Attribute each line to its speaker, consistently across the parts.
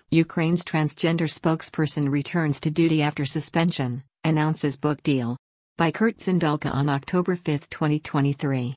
Speaker 1: Ukraine's transgender spokesperson returns to duty after suspension, announces book deal. By Kurt Sindulka on October 5, 2023.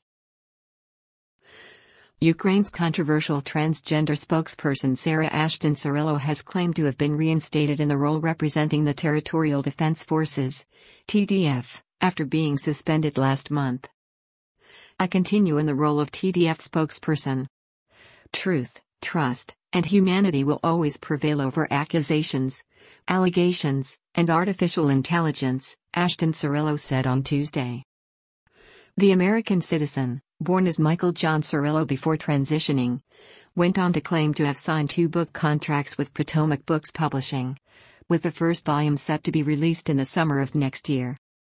Speaker 1: Ukraine's controversial transgender spokesperson Sarah Ashton Cirylo has claimed to have been reinstated in the role representing the Territorial Defense Forces, TDF, after being suspended last month. I continue in the role of TDF spokesperson. Truth, trust, and humanity will always prevail over accusations, allegations, and artificial intelligence, Ashton Cirylo said on Tuesday. The American citizen, born as Michael John Cirylo before transitioning, went on to claim to have signed 2 book contracts with Potomac Books Publishing, with the first volume set to be released in the summer of next year.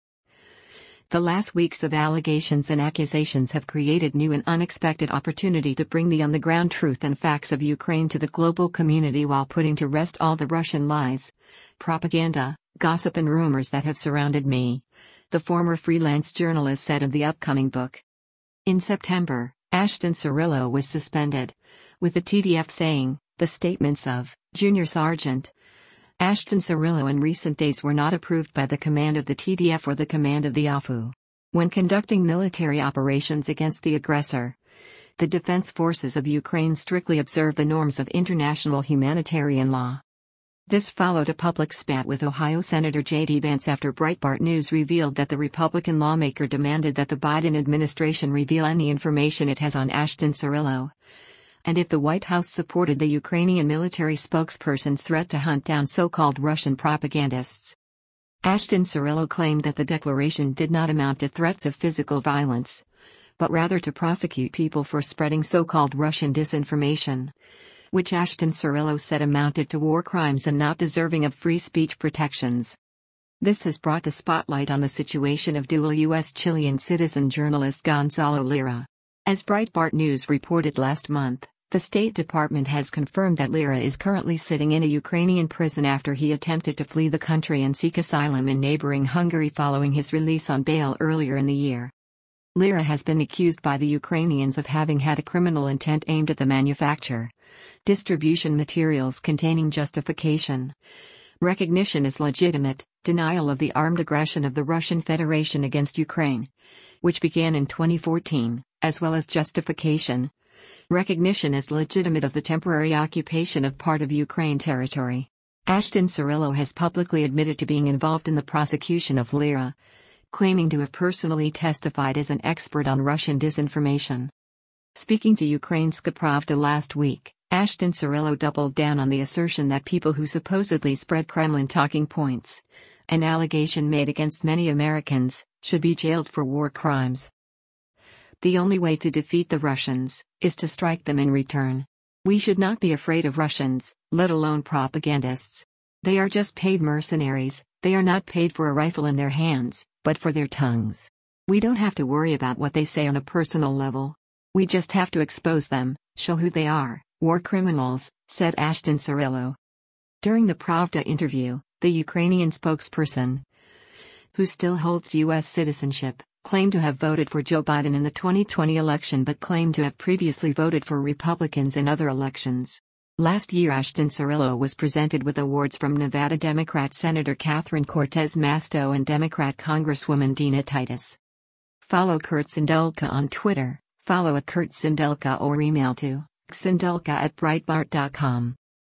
Speaker 1: The last weeks of allegations and accusations have created new and unexpected opportunity to bring the on-the-ground truth and facts of Ukraine to the global community while putting to rest all the Russian lies, propaganda, gossip and rumors that have surrounded me, the former freelance journalist said of the upcoming book. In September, Ashton Cirylo was suspended, with the TDF saying, the statements of Junior Sergeant Ashton Cirylo in recent days were not approved by the command of the TDF or the command of the AFU. When conducting military operations against the aggressor, the defense forces of Ukraine strictly observe the norms of international humanitarian law. This followed a public spat with Ohio Senator J.D. Vance after Breitbart News revealed that the Republican lawmaker demanded that the Biden administration reveal any information it has on Ashton Cirylo, and if the White House supported the Ukrainian military spokesperson's threat to hunt down so-called Russian propagandists. Ashton Cirylo claimed that the declaration did not amount to threats of physical violence, but rather to prosecute people for spreading so-called Russian disinformation, which Ashton Cirylo said amounted to war crimes and not deserving of free speech protections. This has brought the spotlight on the situation of dual U.S.-Chilean citizen journalist Gonzalo Lira. As Breitbart News reported last month, the State Department has confirmed that Lira is currently sitting in a Ukrainian prison after he attempted to flee the country and seek asylum in neighboring Hungary following his release on bail earlier in the year. Lira has been accused by the Ukrainians of having had a criminal intent aimed at the manufacture, distribution materials containing justification, recognition as legitimate, denial of the armed aggression of the Russian Federation against Ukraine, which began in 2014, as well as justification, recognition as legitimate of the temporary occupation of part of Ukraine territory. Ashton Cirylo has publicly admitted to being involved in the prosecution of Lira, claiming to have personally testified as an expert on Russian disinformation. Speaking to Ukrainska Pravda last week, Ashton Cirylo doubled down on the assertion that people who supposedly spread Kremlin talking points, an allegation made against many Americans, should be jailed for war crimes. The only way to defeat the Russians is to strike them in return. We should not be afraid of Russians, let alone propagandists. They are just paid mercenaries. They are not paid for a rifle in their hands, but for their tongues. We don't have to worry about what they say on a personal level. We just have to expose them, show who they are, war criminals, said Ashton Cirylo. During the Pravda interview, the Ukrainian spokesperson, who still holds U.S. citizenship, claimed to have voted for Joe Biden in the 2020 election but claimed to have previously voted for Republicans in other elections. Last year Ashton Cirylo was presented with awards from Nevada Democrat Senator Catherine Cortez Masto and Democrat Congresswoman Dina Titus. Follow Kurt Sindulka on Twitter, follow @KurtSindulka or email to sindulka@breitbart.com.